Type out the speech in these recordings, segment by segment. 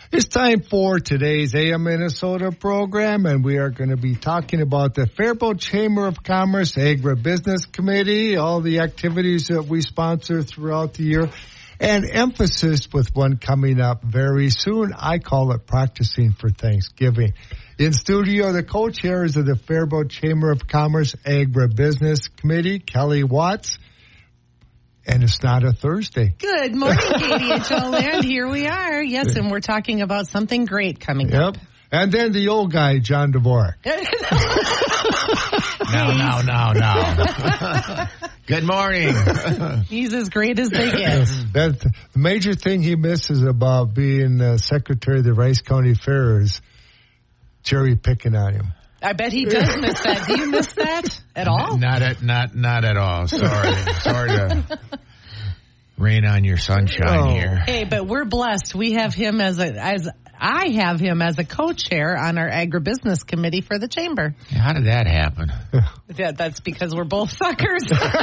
It's time for today's AM Minnesota program, and we are going to be talking about the Faribault Chamber of Commerce Agribusiness Committee, all the activities that we sponsor throughout the year, and emphasis with one coming up very soon. I call it Practicing for Thanksgiving. In studio, the co-chairs of the Faribault Chamber of Commerce Agribusiness Committee, Kelly Watts. And it's not a Thursday. Good morning, Katie and Joel Land. Here we are. Yes, and we're talking about something great coming up. And then the old guy, John Dvorak. No. Good morning. He's as great as they get. That's the major thing he misses about being secretary of the Rice County Fair is cherry picking on him. I bet he does miss that. Do you miss that at all? Not at all. Sorry to rain on your sunshine here. Hey, but we're blessed. We have him I have him as a co-chair on our agribusiness committee for the chamber. How did that happen? Yeah, that's because we're both suckers.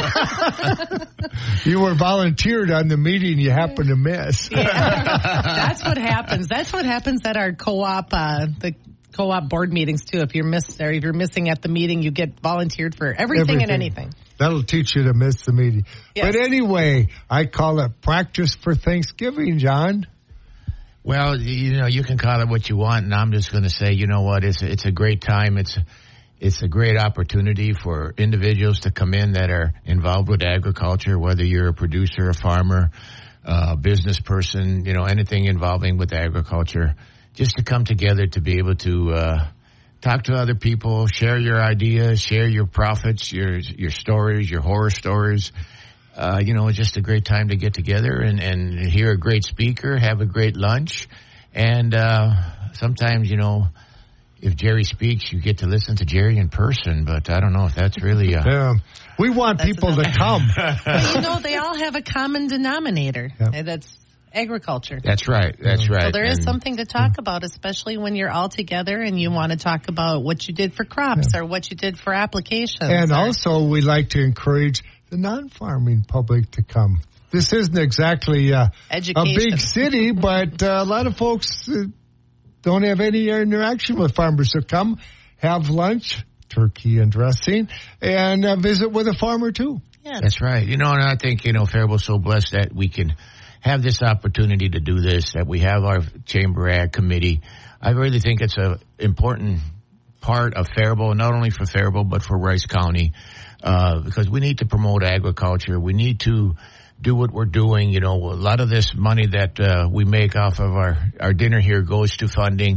You were volunteered on the meeting you happened to miss. Yeah, that's what happens. That's what happens at our co-op, the co-op board meetings too. If you're missing at the meeting, you get volunteered for everything and anything. That'll teach you to miss the meeting. Yes. But anyway, I call it Practice for Thanksgiving, John. Well, you can call it what you want, and I'm just going to say, you know what? It's a great time. It's a great opportunity for individuals to come in that are involved with agriculture, whether you're a producer, a farmer, a business person, anything involving with agriculture. Just to come together to be able to talk to other people, share your ideas, share your profits, your stories, your horror stories. It's just a great time to get together and hear a great speaker, have a great lunch. And sometimes, if Jerry speaks, you get to listen to Jerry in person. But I don't know if that's really we want people to come. But, they all have a common denominator. Yeah. That's agriculture. That's right. So there is something to talk about, especially when you're all together and you want to talk about what you did for crops or what you did for applications. And also, we like to encourage the non-farming public to come. This isn't exactly a big city, but a lot of folks don't have any interaction with farmers. So come, have lunch, turkey and dressing, and visit with a farmer too. Yeah. That's right. And I think, Faribault's so blessed that we can have this opportunity to do this, that we have our Chamber Ag Committee. I really think it's an important part of Faribault, not only for Faribault, but for Rice County, because we need to promote agriculture. We need to do what we're doing. A lot of this money that we make off of our dinner here goes to funding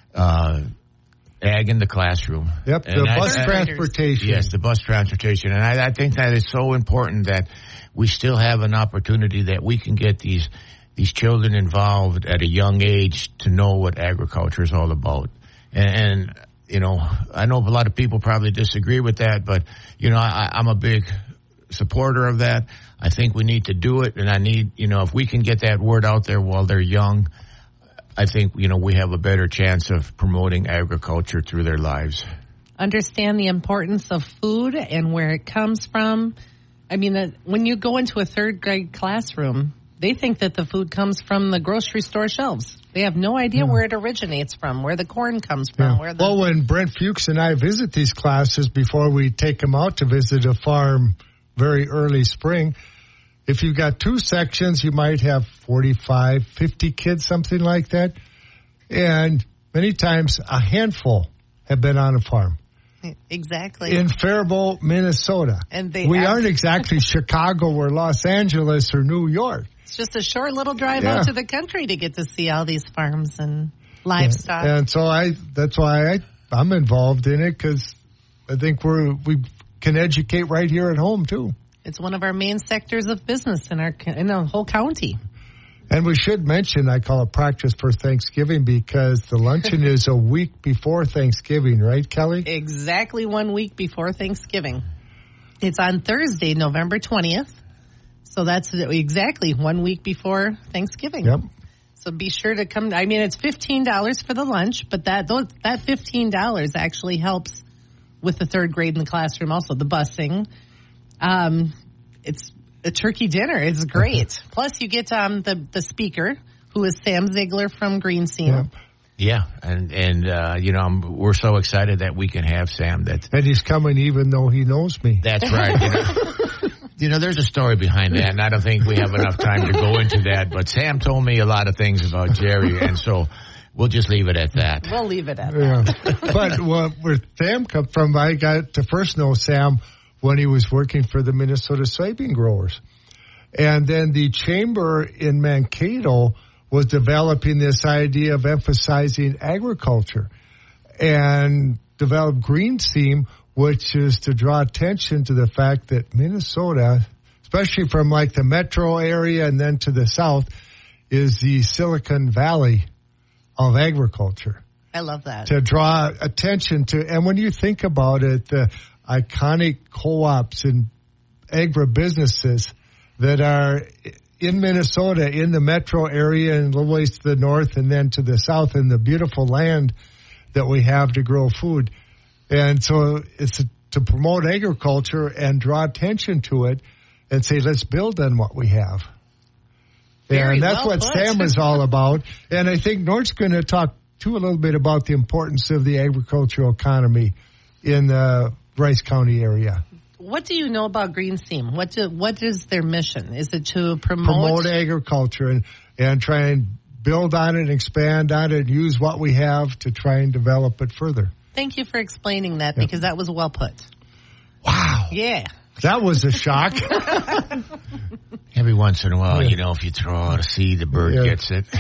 ag in the classroom. Yep, and the bus transportation. Yes, the bus transportation. And I think that is so important that we still have an opportunity that we can get these children involved at a young age to know what agriculture is all about. And I know a lot of people probably disagree with that, but, I'm a big supporter of that. I think we need to do it, and I need, if we can get that word out there while they're young, I think, we have a better chance of promoting agriculture through their lives. Understand the importance of food and where it comes from. I mean, when you go into a third grade classroom, they think that the food comes from the grocery store shelves. They have no idea where it originates from, where the corn comes from. Yeah. Well, when Brent Fuchs and I visit these classes before we take them out to visit a farm very early spring, if you've got two sections, you might have 45, 50 kids, something like that. And many times a handful have been on a farm. Exactly. In Faribault, Minnesota. And we aren't exactly Chicago or Los Angeles or New York. It's just a short little drive out to the country to get to see all these farms and livestock. And so that's why I'm involved in it, because I think we can educate right here at home too. It's one of our main sectors of business in the whole county. And we should mention, I call it Practice for Thanksgiving, because the luncheon is a week before Thanksgiving, right, Kelly? Exactly 1 week before Thanksgiving. It's on Thursday, November 20th. So that's exactly 1 week before Thanksgiving. Yep. So be sure to come. I mean, it's $15 for the lunch, but that $15 actually helps with the third grade in the classroom. Also, the busing. It's a turkey dinner. It's great. Plus, you get the speaker, who is Sam Ziegler from Green Seam. Yeah. Yeah, and we're so excited that we can have Sam. And he's coming even though he knows me. That's right. There's a story behind that, and I don't think we have enough time to go into that. But Sam told me a lot of things about Jerry, and so we'll just leave it at that. We'll leave it at that. But where Sam come from, I got to first know Sam when he was working for the Minnesota soybean growers. And then the chamber in Mankato was developing this idea of emphasizing agriculture and developed Green Seam, which is to draw attention to the fact that Minnesota, especially from like the metro area and then to the south, is the Silicon Valley of agriculture. I love that. To draw attention to, and when you think about it, the iconic co-ops and agribusinesses that are in Minnesota, in the metro area, and a little ways to the north and then to the south, and the beautiful land that we have to grow food. And so it's to promote agriculture and draw attention to it and say, let's build on what we have. And that's what Sam is all about. And I think Nort's going to talk, too, a little bit about the importance of the agricultural economy in the Rice County area. What do you know about Green Seam? What is their mission? Is it to promote agriculture and try and build on it, expand on it, use what we have to try and develop it further? Thank you for explaining that because that was well put. Wow. Yeah. That was a shock. Every once in a while, if you throw out a seed, the bird gets it.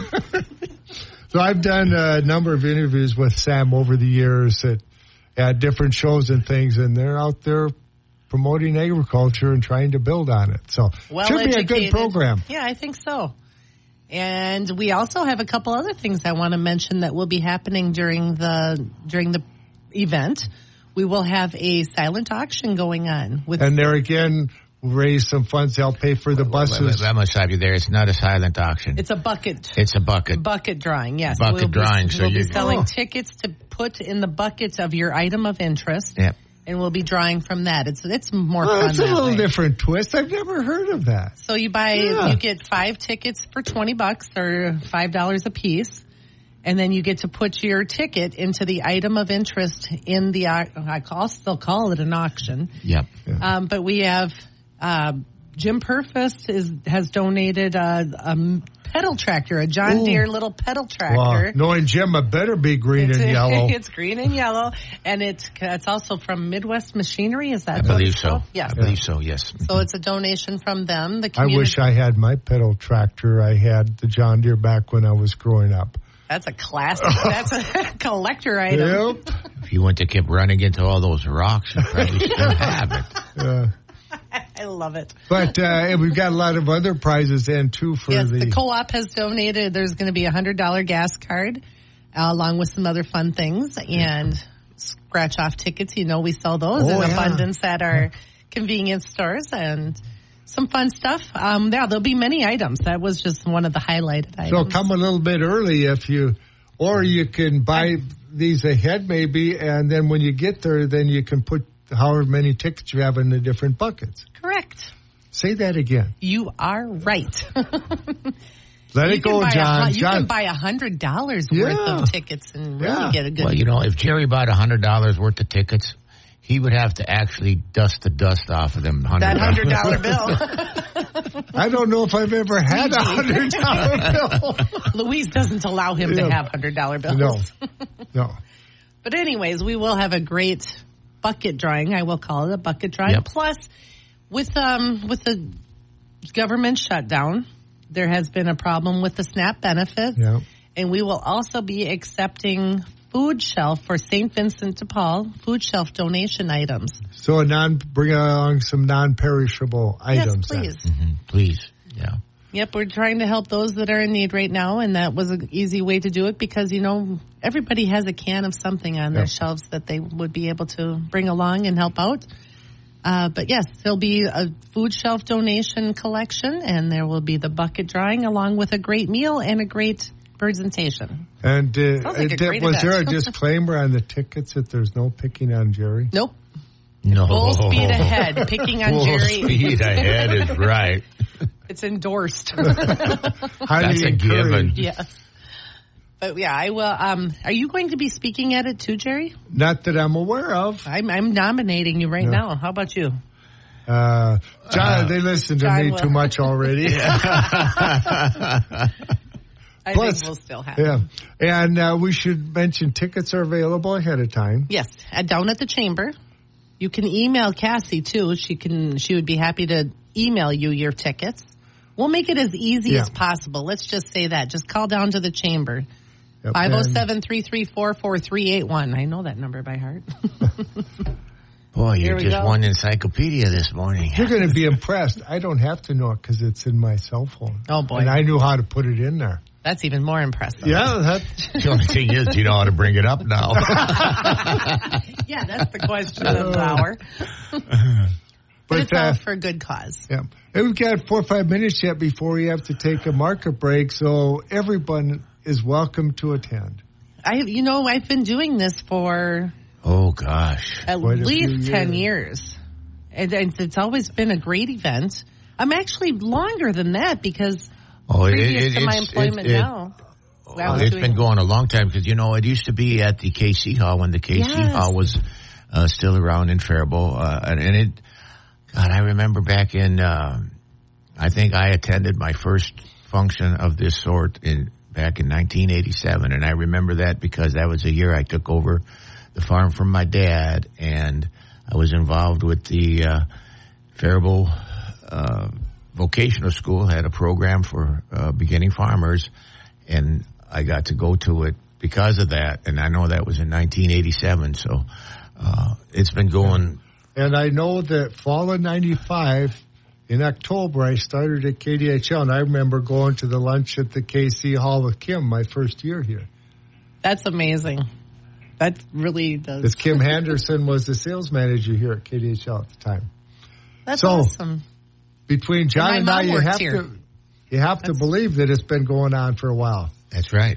So I've done a number of interviews with Sam over the years at different shows and things, and they're out there promoting agriculture and trying to build on it. So it should be a good program. Yeah, I think so. And we also have a couple other things I want to mention that will be happening during the event. We will have a silent auction going on. And there again, raise some funds to help pay for the buses. I must stop you there. It's not a silent auction. It's a bucket. It's a bucket. Bucket drawing, yes. Bucket drawing. We'll be selling tickets to put in the bucket of your item of interest. Yep. And we'll be drawing from that. It's more fun. It's a little different twist. I've never heard of that. So you get 5 tickets for $20 or $5 a piece, and then you get to put your ticket into the item of interest in the. I'll still call it an auction. Yep. But we have Jim Purvis has donated a pedal tractor, a John Deere little pedal tractor. Wow. Knowing Jim, it better be green and yellow. It's green and yellow, and it's also from Midwest Machinery. Is that? I believe so. Yes, I believe so. Yes. So it's a donation from them. I wish I had my pedal tractor. I had the John Deere back when I was growing up. That's a classic. That's a collector item. Yep. If you wouldn't have kept running into all those rocks, you probably still have it. I love it. But we've got a lot of other prizes in, too, for the co-op has donated. There's going to be a $100 gas card along with some other fun things and scratch-off tickets. We sell those in abundance at our convenience stores and some fun stuff. There'll be many items. That was just one of the highlighted items. So come a little bit early or you can buy these ahead maybe, and then when you get there, then you can put however many tickets you have in the different buckets. Correct. Say that again. You are right. Let it go, John. You can buy $100 worth of tickets and really get a good... Well, if Jerry bought $100 worth of tickets, he would have to actually dust the dust off of them $100. That $100 bill. I don't know if I've ever had a $100 bill. Louise doesn't allow him to have $100 bills. No. But anyways, we will have a great bucket drawing. I will call it a bucket drawing. Yep. Plus, with the government shutdown, there has been a problem with the SNAP benefits. Yep. And we will also be accepting food shelf for St. Vincent de Paul, food shelf donation items. So bring along some non-perishable items. Yes, please. Mm-hmm. Please, yeah. Yep, we're trying to help those that are in need right now, and that was an easy way to do it because, everybody has a can of something on their shelves that they would be able to bring along and help out. But yes, there'll be a food shelf donation collection, and there will be the bucket drawing along with a great meal and a great presentation. And was there a event. disclaimer on the tickets that there's no picking on Jerry? Nope. No. Full speed ahead. Picking on Jerry. Full speed ahead is right. It's endorsed. Highly That's a given. encouraged. Yes. But yeah, I will. Are you going to be speaking at it too, Jerry? Not that I'm aware of. I'm nominating you right now. How about you? John, they listen to John me will. too much already. I Plus, think we'll still have Yeah. it. And we should mention tickets are available ahead of time. Yes, down at the chamber. You can email Cassie too. She would be happy to email you your tickets. We'll make it as easy as possible. Let's just say that. Just call down to the chamber. Yep. 507-334-4381. I know that number by heart. Boy, Here you we just go. won encyclopedia this morning. You're going to be impressed. I don't have to know it because it's in my cell phone. Oh, boy. And I knew how to put it in there. That's even more impressive. Yeah. The only thing is, you know how to bring it up now. Yeah, that's the question of the hour. But it's all for a good cause. Yeah. And we've got 4 or 5 minutes yet before we have to take a market break, so everyone is welcome to attend. I've been doing this for Oh, gosh. at Quite a least few 10 years. And it's always been a great event. I'm actually longer than that because previous to my employment now. I was It's doing been it. going a long time because, it used to be at the KC Hall when the KC Hall was still around in Faribault. I remember back in, I think I attended my first function of this sort back in 1987. And I remember that because that was the year I took over the farm from my dad. And I was involved with the Faribault Vocational School, had a program for beginning farmers. And I got to go to it because of that. And I know that was in 1987. So it's been going. And I know that fall of 95, in October, I started at KDHL, and I remember going to the lunch at the KC Hall with Kim my first year here. That's amazing. That really does. Because Kim Henderson was the sales manager here at KDHL at the time. That's So, awesome. Between John and my I, mom works here. you have to believe that it's been going on for a while. That's right.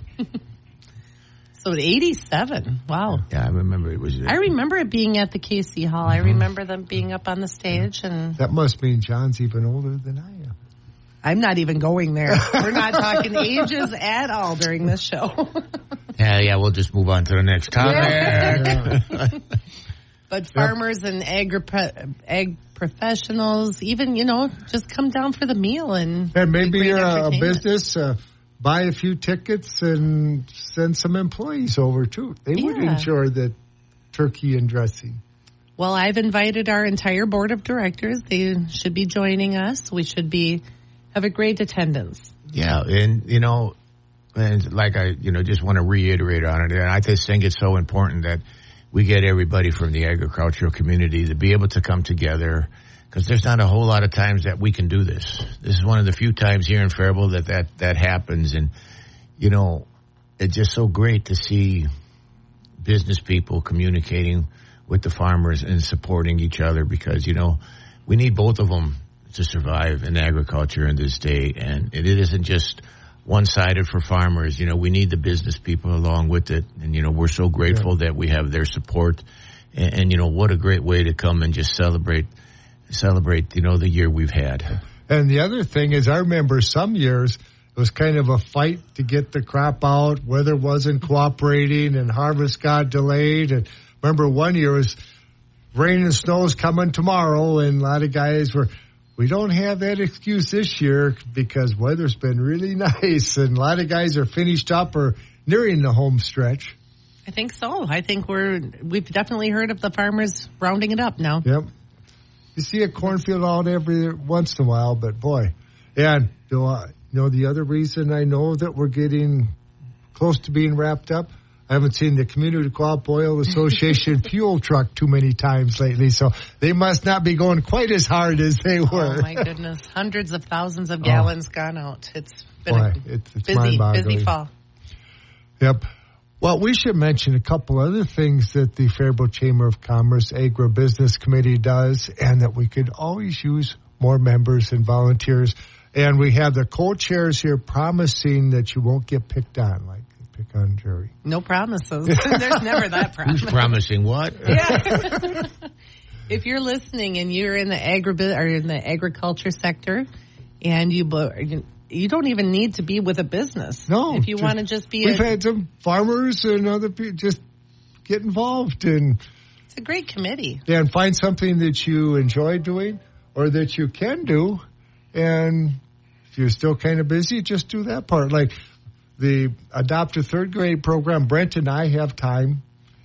So 87. Wow. Yeah, I remember it was. I remember it being at the KC Hall. I remember them being up on the stage, and That must mean John's even older than I am. I'm not even going there. We're not talking ages at all during this show. Yeah, we'll just move on to the next topic. But farmers and ag professionals, even, just come down for the meal. And maybe great you're a entertainment. business, buy a few tickets and send some employees over, too. They would Yeah. enjoy the turkey and dressing. Well, I've invited our entire board of directors. They should be joining us. We should have a great attendance. Yeah, and like I just want to reiterate on it. And I just think it's so important that we get everybody from the agricultural community to be able to come together, because there's not a whole lot of times that we can do this. This is one of the few times here in Faribault that happens, and it's just so great to see business people communicating with the farmers and supporting each other, because we need both of them to survive in agriculture in this day, and it isn't just one-sided for farmers. We need the business people along with it, and we're so grateful that we have their support, and what a great way to come and just celebrate the year we've had. And the other thing is, I remember some years it was kind of a fight to get the crop out. Weather wasn't cooperating, and harvest got delayed. And remember one year it was rain and snow's coming tomorrow, and a lot of guys we don't have that excuse this year because weather's been really nice, and a lot of guys are finished up or nearing the home stretch. I think so. I think we've definitely heard of the farmers rounding it up now. Yep. You see a cornfield out every once in a while, but boy. And the other reason I know that we're getting close to being wrapped up, I haven't seen the Community Co-op Oil Association fuel truck too many times lately, so they must not be going quite as hard as they were. Oh, my goodness. Hundreds of thousands of gallons gone out. It's been it's busy mind-boggling. fall. Yep. Well, we should mention a couple other things that the Faribault Chamber of Commerce Agribusiness Committee does, and that we could always use more members and volunteers. And we have the co-chairs here promising that you won't get picked on, like pick on Jerry. No promises. There's never that promise. Who's promising what? If you're listening and you're in the agriculture sector and you don't even need to be with a business. No. If you want to just be We've had some farmers and other people just get involved and it's a great committee. Yeah, and find something that you enjoy doing or that you can do. And if you're still kind of busy, just do that part. Like the Adopt a Third Grade program, Brent and I have time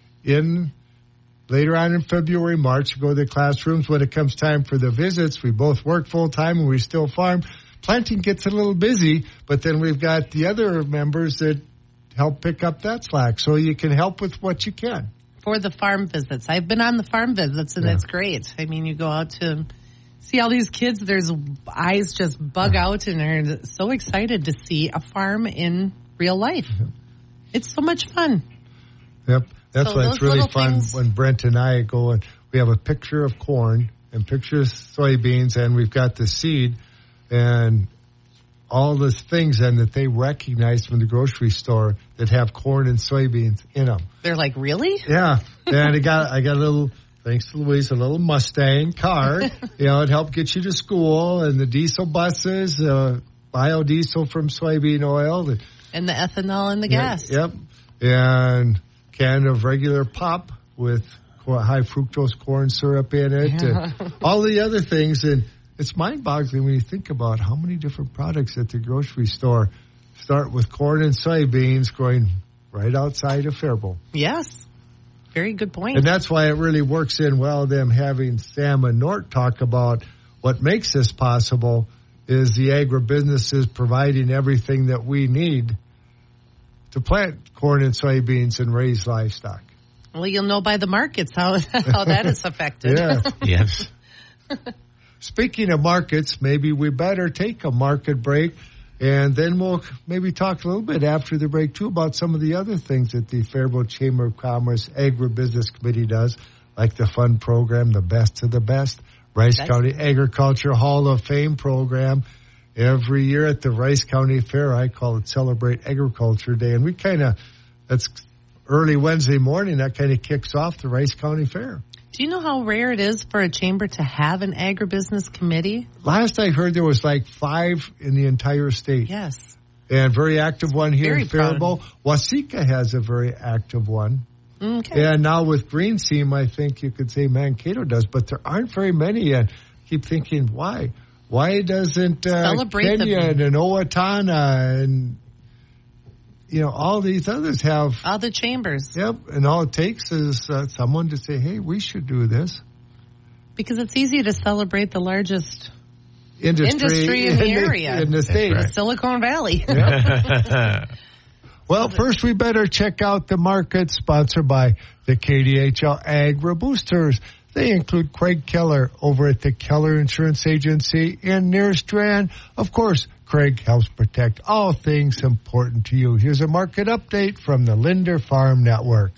later on in February, March, to go to the classrooms. When it comes time for the visits, we both work full-time and we still farm. Planting gets a little busy, but then we've got the other members that help pick up that slack. So you can help with what you can. For the farm visits. I've been on the farm visits, and it's great. I mean, you go out to see all these kids. Their eyes just bug out, and they're so excited to see a farm in real life. It's so much fun. Yep. That's why it's really fun when Brent and I go and we have a picture of corn and pictures of soybeans, and we've got the seed and all the things and that they recognize from the grocery store that have corn and soybeans in them. They're like, really? Yeah. And I got a little, thanks to Louise, a little Mustang car. It helped get you to school, and the diesel buses, biodiesel from soybean oil. And the ethanol and the gas. Yep. And can of regular pop with high fructose corn syrup in it. And all the other things. And it's mind-boggling when you think about how many different products at the grocery store start with corn and soybeans going right outside of Faribault. Yes. Very good point. And that's why it really works in well, them having Sam and Nort talk about what makes this possible is the agribusinesses providing everything that we need to plant corn and soybeans and raise livestock. Well, you'll know by the markets how that is affected. Yeah. Yes. Speaking of markets, maybe we better take a market break, and then we'll maybe talk a little bit after the break, too, about some of the other things that the Faribault Chamber of Commerce Agribusiness Committee does, like the fund program, the Best of the Best, Rice County Agriculture Hall of Fame program. Every year at the Rice County Fair, I call it Celebrate Agriculture Day, and that's early Wednesday morning, that kind of kicks off the Rice County Fair. Do you know how rare it is for a chamber to have an agribusiness committee? Last I heard, there was like 5 in the entire state. Yes. And very active one here Very in Faribault. Waseca has a very active one. Okay. And now with Green Seam, I think you could say Mankato does, but there aren't very many. And I keep thinking, why? Why doesn't Kenya and Owatonna and all these others have all the chambers? Yep, and all it takes is someone to say, "Hey, we should do this." Because it's easy to celebrate the largest industry in the area, in the state, right. Silicon Valley. Yep. Well, first we better check out the market, sponsored by the KDHL Agri Boosters. They include Craig Keller over at the Keller Insurance Agency in near Strand. Of course, Craig helps protect all things important to you. Here's a market update from the Linder Farm Network.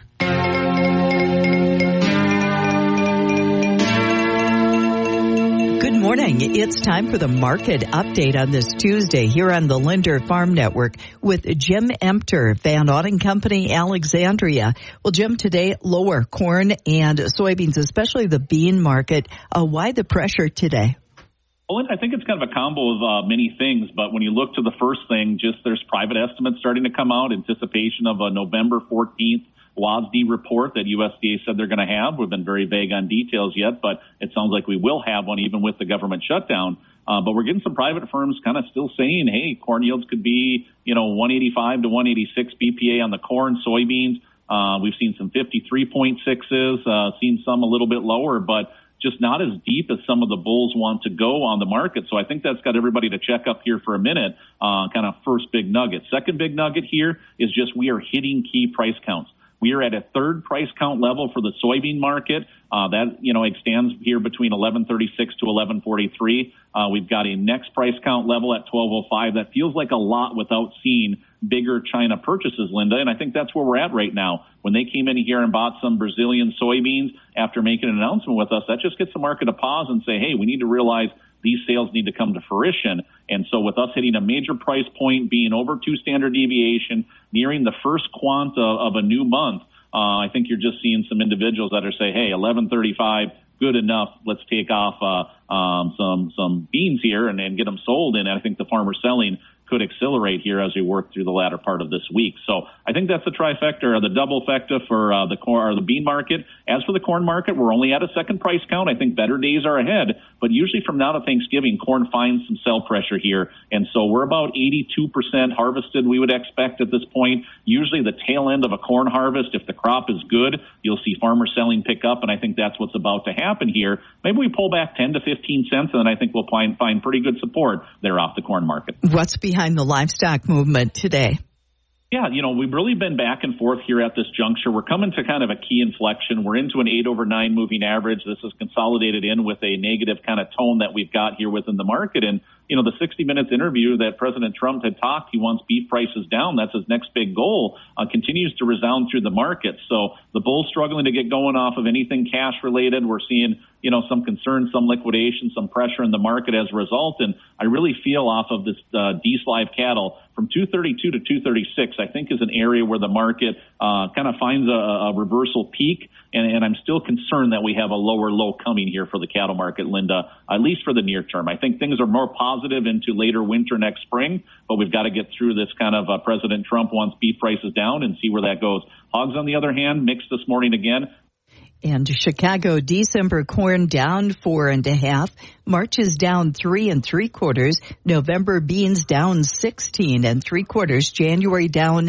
Good morning. It's time for the market update on this Tuesday here on the Linder Farm Network with Jim Emter, Van Auden Company, Alexandria. Well, Jim, today lower corn and soybeans, especially the bean market. Why the pressure today? Well, I think it's kind of a combo of many things, but when you look to the first thing, just there's private estimates starting to come out, anticipation of a November 14th WASD report that USDA said they're going to have. We've been very vague on details yet, but it sounds like we will have one even with the government shutdown. But we're getting some private firms kind of still saying, hey, corn yields could be, 185 to 186 BPA on the corn, soybeans. We've seen some 53.6s, seen some a little bit lower, but just not as deep as some of the bulls want to go on the market. So I think that's got everybody to check up here for a minute, kind of first big nugget. Second big nugget here is just we are hitting key price counts. We are at a third price count level for the soybean market. That, extends here between 1136 to 1143. We've got a next price count level at 1205. That feels like a lot without seeing bigger China purchases, Linda. And I think that's where we're at right now. When they came in here and bought some Brazilian soybeans after making an announcement with us, that just gets the market to pause and say, hey, we need to realize these sales need to come to fruition. And so with us hitting a major price point, being over 2 standard deviation, nearing the first quant of a new month, I think you're just seeing some individuals that are saying, hey, 1135, if good enough. Let's take off some beans here and get them sold. And I think the farmer selling could accelerate here as we work through the latter part of this week. So I think that's the trifecta or the double facta for the corn or the bean market. As for the corn market, we're only at a second price count. I think better days are ahead, but usually from now to Thanksgiving, corn finds some sell pressure here. And so we're about 82% harvested, we would expect at this point. Usually the tail end of a corn harvest, if the crop is good, you'll see farmer selling pick up, and I think that's what's about to happen here. Maybe we pull back 10 to 15 cents, and then I think we'll find pretty good support there off the corn market. What's behind the livestock movement today? Yeah, we've really been back and forth here at this juncture. We're coming to kind of a key inflection. We're into an 8/9 moving average. This is consolidated in with a negative kind of tone that we've got here within the market. And, the 60 Minutes interview that President Trump had talked, he wants beef prices down. That's his next big goal, continues to resound through the market. So the bull's struggling to get going off of anything cash related. We're seeing, some concern, some liquidation, some pressure in the market as a result. And I really feel off of this Dees live cattle from 232 to 236, I think is an area where the market kind of finds a reversal peak. And I'm still concerned that we have a lower low coming here for the cattle market, Linda, at least for the near term. I think things are more positive into later winter next spring, but we've got to get through this kind of President Trump wants beef prices down and see where that goes. Hogs, on the other hand, mixed this morning again. And Chicago December corn down 4.5. March is down 3 3/4. November beans down 16 3/4. January down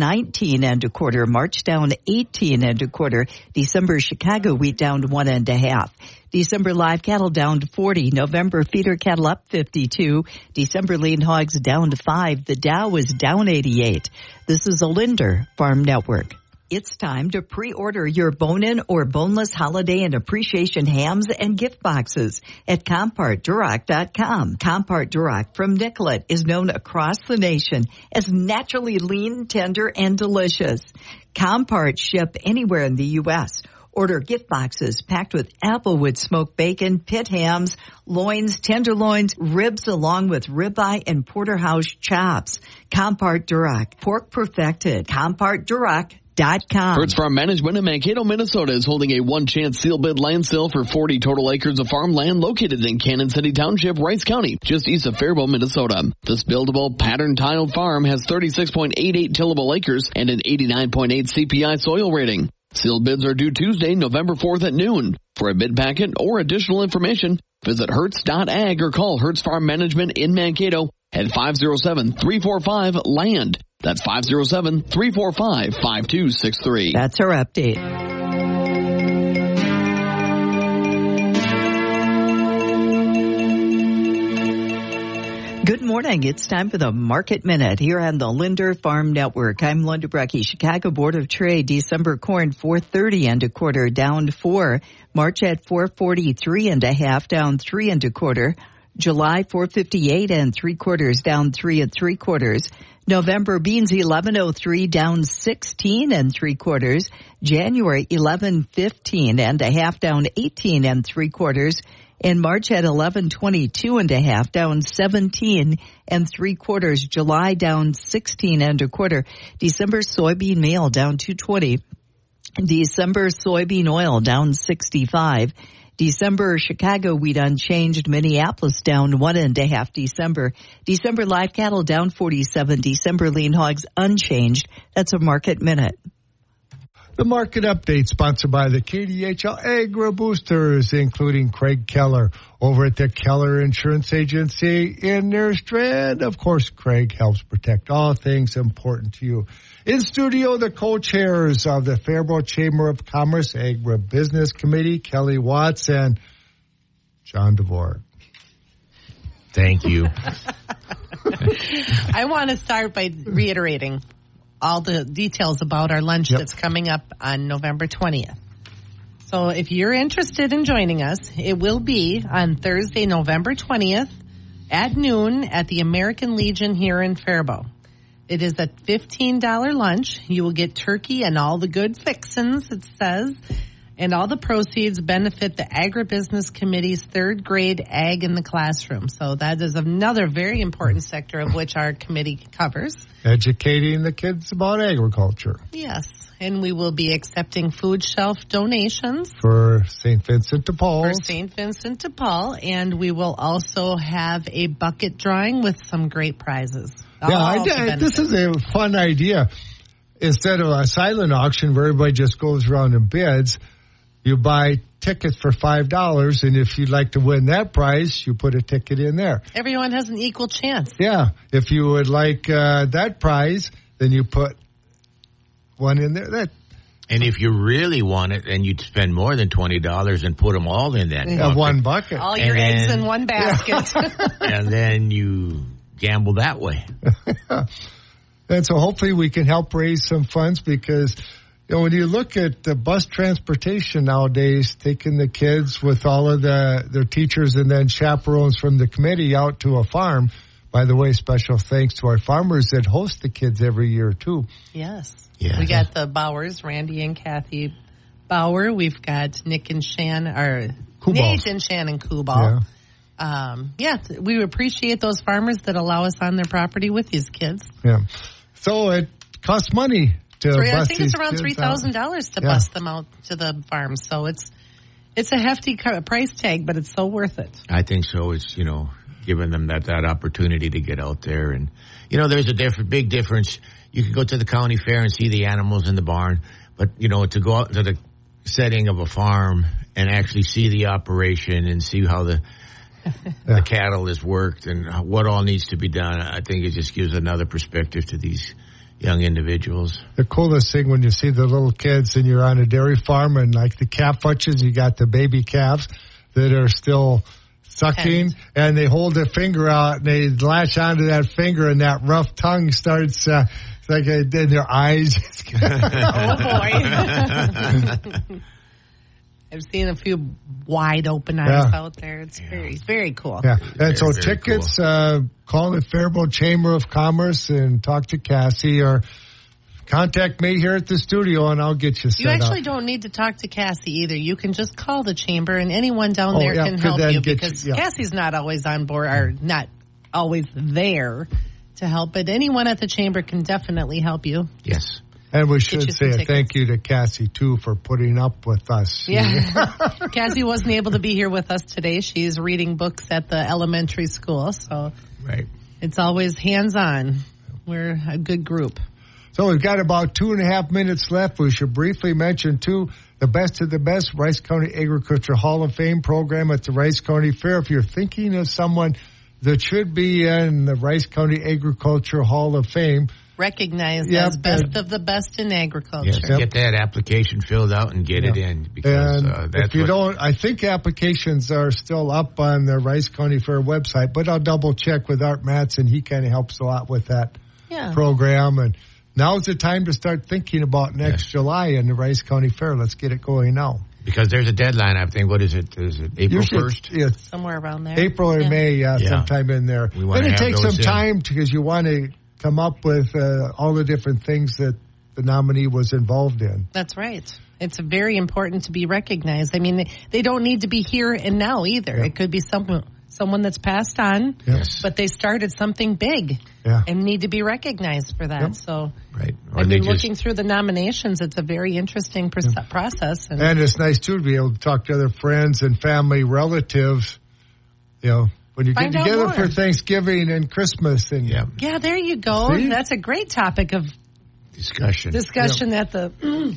19 1/4. March down 18 1/4. December Chicago wheat down 1.5. December live cattle down 40. November feeder cattle up 52. December lean hogs down 5. The Dow is down 88. This is a Linder Farm Network. It's time to pre-order your bone-in or boneless holiday and appreciation hams and gift boxes at CompartDuroc.com. Compart Duroc from Nicollet is known across the nation as naturally lean, tender, and delicious. Compart ship anywhere in the U.S. Order gift boxes packed with applewood smoked bacon, pit hams, loins, tenderloins, ribs along with ribeye and porterhouse chops. Compart Duroc, pork perfected. CompartDuroc.com. Hertz Farm Management in Mankato, Minnesota is holding a one-chance seal bid land sale for 40 total acres of farmland located in Cannon City Township, Rice County, just east of Faribault, Minnesota. This buildable pattern tiled farm has 36.88 tillable acres and an 89.8 CPI soil rating. Sealed bids are due Tuesday, November 4th at noon. For a bid packet or additional information, visit Hertz.ag or call Hertz Farm Management in Mankato at 507-345-LAND. That's 507-345-5263. That's our update. Good morning. It's time for the Market Minute here on the Linder Farm Network. I'm Linda Brecky. Chicago Board of Trade, December corn 430 1/4, down 4. March at 443 1/2, down 3 1/4. July 458 3/4, down 3 3/4. November beans 1103 down 16 3/4. January 1115 1/2, down 18 3/4. And March at 1122 1/2, down 17 3/4. July down 16 1/4. December soybean meal down 220. December soybean oil down 65. December Chicago wheat unchanged. Minneapolis down 1.5 December. December live cattle down 47. December lean hogs unchanged. That's a Market Minute. The market update sponsored by the KDHL Agri Boosters, including Craig Keller over at the Keller Insurance Agency in Nerstrand. Of course, Craig helps protect all things important to you. In studio, the co-chairs of the Faribault Chamber of Commerce Agribusiness Committee, Kelly Watts and John DeVore. Thank you. I want to start by reiterating all the details about our lunch that's coming up on November 20th. So if you're interested in joining us, it will be on Thursday, November 20th at noon at the American Legion here in Faribault. It is a $15 lunch. You will get turkey and all the good fixins, it says, and all the proceeds benefit the Agribusiness Committee's third grade ag in the classroom. So that is another very important sector of which our committee covers. Educating the kids about agriculture. Yes. and we will be accepting food shelf donations for St. Vincent de Paul. For St. Vincent de Paul, and we will also have a bucket drawing with some great prizes. This is a fun idea. Instead of a silent auction where everybody just goes around and bids, you buy tickets for $5, and if you'd like to win that prize, you put a ticket in there. Everyone has an equal chance. Yeah. If you would like that prize, then you put one in there. And if you really want it, then you'd spend more than $20 and put them all in that bucket. One bucket. All your eggs in one basket. And then you gamble that way. And so hopefully we can help raise some funds because, when you look at the bus transportation nowadays, taking the kids with all of their teachers and then chaperones from the committee out to a farm. By the way, special thanks to our farmers that host the kids every year, too. Yes. We got the Bowers, Randy and Kathy Bauer. We've got Nick and Nate and Shannon Kubal. We appreciate those farmers that allow us on their property with these kids. Yeah. So it costs money to bus I think it's around $3,000 to bus them out to the farm. So it's a hefty price tag, but it's so worth it. I think so. It's, giving them that opportunity to get out there. And, there's a big difference. You can go to the county fair and see the animals in the barn, but, to go out to the setting of a farm and actually see the operation and see how the cattle is worked and what all needs to be done, I think it just gives another perspective to these young individuals. The coolest thing when you see the little kids and you're on a dairy farm and like the calf hutches, you got the baby calves that are still sucking and they hold their finger out and they latch onto that finger and that rough tongue starts in their eyes. Oh boy. I've seen a few wide open eyes out there. It's very, very cool. Yeah. And so tickets, call the Faribault Chamber of Commerce and talk to Cassie or contact me here at the studio and I'll get you set up. You actually don't need to talk to Cassie either. You can just call the chamber and anyone down there can help you because Cassie's not always on board or not always there to help, but anyone at the chamber can definitely help you. Yes. And we should say a thank you to Cassie, too, for putting up with us. Yeah. Cassie wasn't able to be here with us today. She's reading books at the elementary school, so it's always hands-on. We're a good group. So we've got about 2.5 minutes left. We should briefly mention, too, the Best of the Best Rice County Agriculture Hall of Fame program at the Rice County Fair. If you're thinking of someone that should be in the Rice County Agriculture Hall of Fame, recognized as best of the best in agriculture. Yes, get that application filled out and get it in. Because if you don't, I think applications are still up on the Rice County Fair website, but I'll double check with Art Mattson. He kind of helps a lot with that program. And now's the time to start thinking about next July in the Rice County Fair. Let's get it going now. Because there's a deadline, I think. What is it? Is it April 1st? Yes. Somewhere around there. April or May, sometime in there. And it takes some time because you want to come up with all the different things that the nominee was involved in. That's right. It's very important to be recognized. I mean, they don't need to be here and now either. It could be someone that's passed on, but they started something big and need to be recognized for that. So, looking through the nominations, it's a very interesting process. And it's nice, too, to be able to talk to other friends and family relatives, when you get together for Thanksgiving and Christmas. And there you go. See? That's a great topic of discussion at the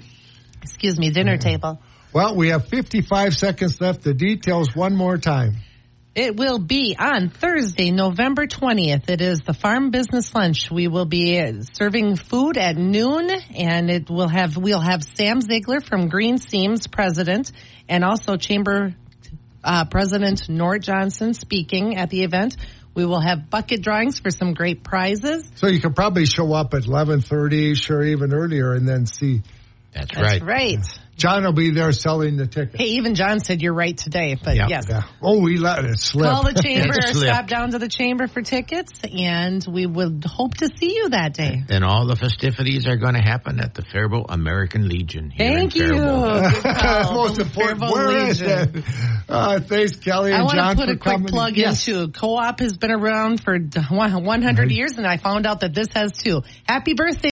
dinner table. Well, we have 55 seconds left. The details one more time. It will be on Thursday, November 20th. It is the Farm Business Lunch. We will be serving food at noon, and we'll have Sam Ziegler from Green Seams, president, and also Chamber President Nort Johnson speaking at the event. We will have bucket drawings for some great prizes. So you can probably show up at 11:30, sure, even earlier, and then see. That's right. John will be there selling the tickets. Hey, even John said you're right today, but yes. Yeah. Oh, we let it slip. Call the chamber or stop down to the chamber for tickets, and we would hope to see you that day. And all the festivities are going to happen at the Faribault American Legion here Thank in Faribault. you. Most important. Where is it? Thanks, Kelly and John, for coming. I want to put a quick plug into Co-op has been around for 100 years, and I found out that this has too. Happy birthday.